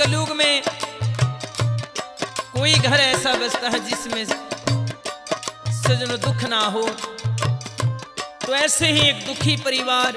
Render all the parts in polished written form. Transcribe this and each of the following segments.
कलयुग में कोई घर ऐसा बसता है जिसमें सजनों दुख ना हो। तो ऐसे ही एक दुखी परिवार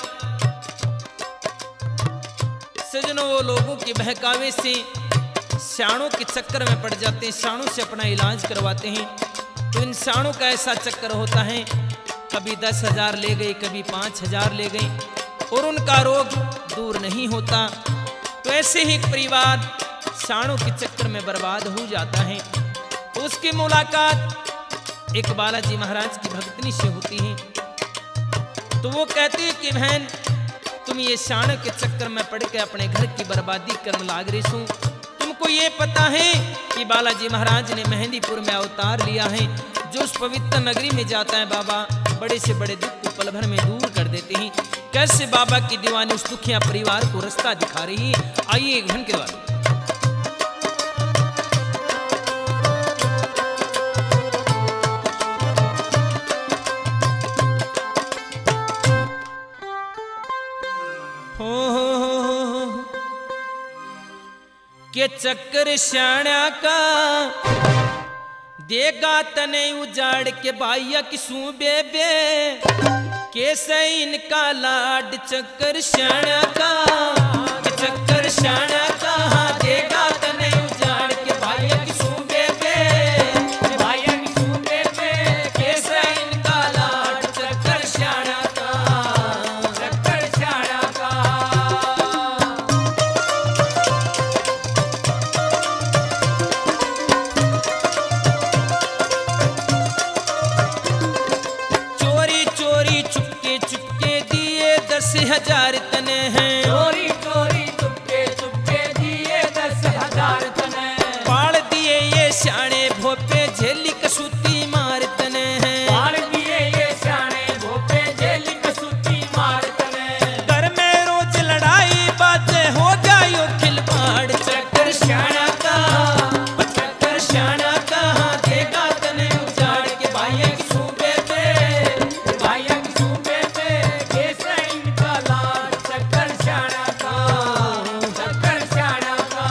सजनों वो लोगों के बहकावे से शाणों के चक्कर में पड़ जाते हैं, शाणों से अपना इलाज करवाते हैं। तो इन शाणों का ऐसा चक्कर होता है, कभी 10,000 ले गई, कभी 5,000 ले गई और उनका रोग दूर नहीं होता। तो ऐसे ही एक परिवार शाणों के चक्कर में बर्बाद हो जाता है। तो उसकी मुलाकात एक बालाजी महाराज की भक्तनी से होती है। तो वो कहती है कि बहन, तुम ये शाणों के चक्कर में पड़ के अपने घर की बर्बादी करने लाग रही हो। तुमको ये पता है कि बालाजी महाराज ने मेहंदीपुर में अवतार लिया है। जो उस पवित्र नगरी में जाता है बाबा बड़े से बड़े दुख को पल भर में दूर कर देते हैं। कैसे बाबा की दीवानी उस दुखिया परिवार को रास्ता दिखा रही है, आइए एक घंटे बाद। के चक्कर शाण्या का देगा तने उजाड़ के बाइया किसू बेबे, कैसे इनका लाड चक्कर शाण्या का, के चक्कर शाण्या का देगा तने उजाड़ के बाइया किसू बेबे, बाइया किसू बेबे, कैसे इनका लाड चक्कर शाण्या का, चक्कर शाण्या का। चुपके दिए 10,000 तने हैं, चोरी चोरी चुपके चुपके दिए 10,000 तने, पाड़ दिए ये शाणे भोपे झेली कसूती मार तने हैं, पाड़ दिए ये शाणे भोपे झेली कसूती मार तने, घर में रोज लड़ाई बातें हो जायो खिलवाड़ चक्कर शाणा का, चक्कर शाणा का देगा तने उजाड़ के भाइया की सूबे पे, भाइया की सूबे पे कैसे इनका लाड चक्कर शाणा का, चक्कर शाणा का।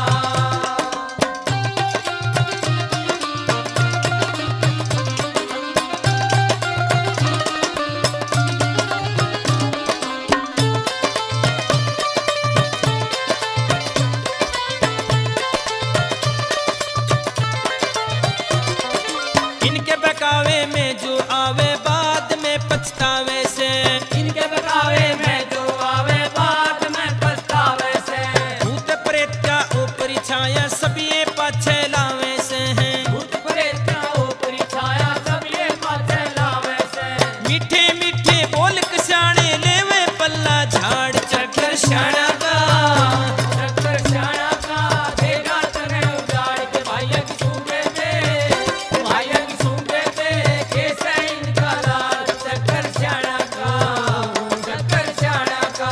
इनके बकावे में जो आवे बाद में पछतावे से, इनके बकावे में जो आवे बाद में पछतावे से, भूत प्रेत का ऊपरी छाया सब ये पाछे लावे से हैं, भूत प्रेत का ऊपरी छाया सब ये पाछे लावे से, मीठे मीठे बोल कसाने लेवे पल्ला झाड़ चक्कर शाणा का, चक्कर शाणा का देगा तने उजाड़ के भाइया की सूबे पे, भाइया की सूबे पे कैसे इनका लाड चक्कर शाणा का, चक्कर शाणा का।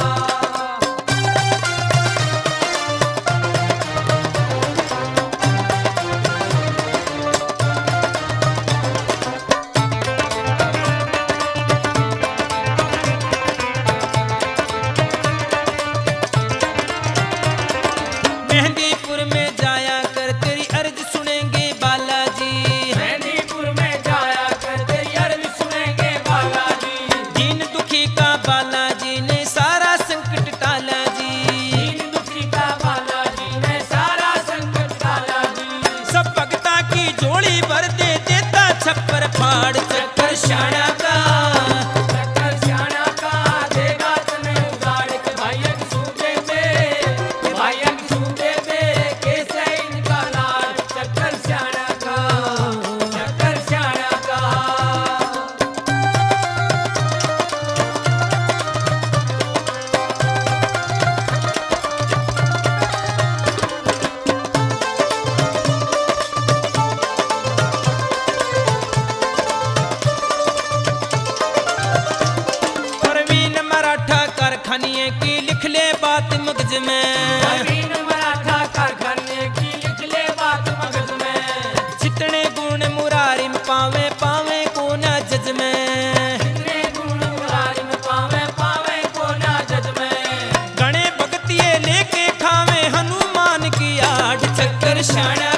मेहंदीपुर में जाया कर तेरी अर्ज सुनेंगे बालाजी, मेहंदीपुर में जाया कर तेरी अर्ज सुनेंगे बालाजी, दीन दुखी का बालाजी ने सारा संकट टाला जी, दीन दुखी का बालाजी ने सारा संकट टाला जी, सब भक्ता की जोड़ी भर दे देता छप्पर फाड़ चक्कर शाणा का, चक्कर शाणा का देगा तने उजाड़ के भाइया की सूबे पे, भाइया की सूबे पे कैसे इनका लाड चक्कर शाणा का, चक्कर शाणा का। परवीन मराठा कारखानिए की लिख ले बात मगज में, परवीन मराठा कारखाने की लिख ले बात मगज में, जितने गुण मुरारी में पावे पावे को ना जज में, जितने गुण मुरारी में पावे पावे को ना जज में, गणे भगतिये लेके खावे हनुमान की पर शाणा